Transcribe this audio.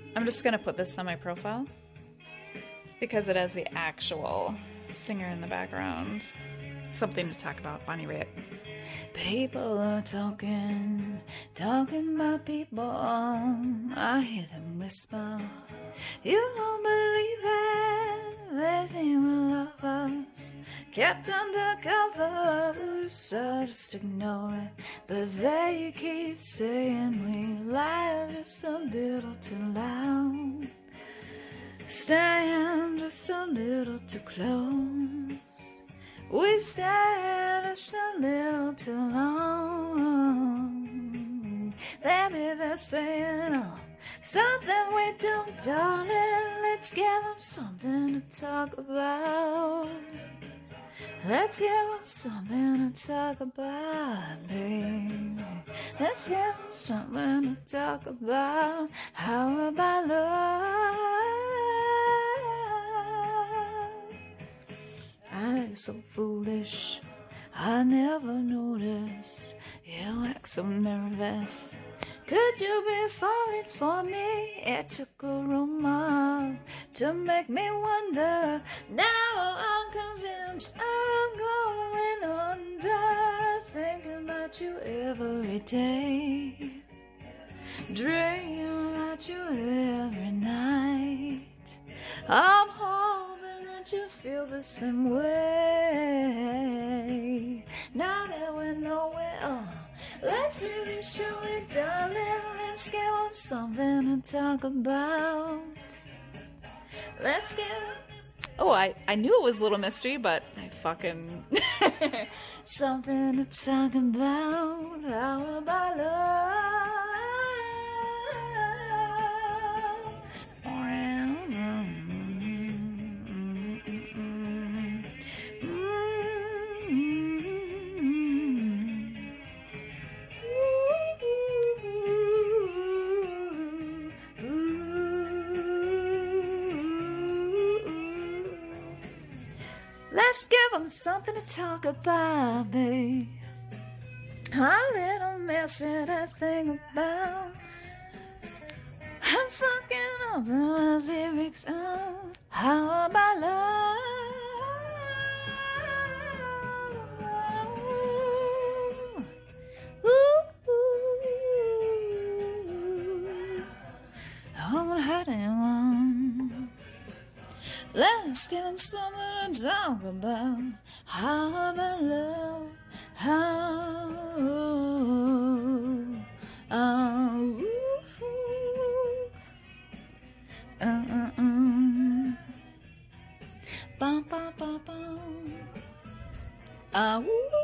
I'm just going to put this on my profile because it has the actual singer in the background. Something to talk about, Bonnie Raitt. People are talking about people. I hear them whisper. You won't believe it. They say we love us. Kept undercover, so just ignore it. But they keep saying we lie just a little too loud. Stand just a little too close. We stand just a little too long. Maybe they're saying something we don't, darling. Let's give them something to talk about. Let's give them something to talk about, baby. Let's give them something to talk about. How about love? I act so foolish, I never noticed. You act so nervous. Could you be falling for me? It took a rumor to make me wonder. Now I'm convinced I'm going under. Thinking about you every day. Dream about you every night. I'm hoping that you feel the same way. Now that we know it all, let's really show it, darling. Let's give them something to talk about. Let's give. Oh, I knew it was Little Mystery, but I fucking something to talk about. How about love? Let's give them something to talk about, babe. A little messy to think about. I'm fucking up the lyrics of how about love? Oh, how do you want? Let's give them something to talk about. How about love? How? Bum, bum, bum, bum.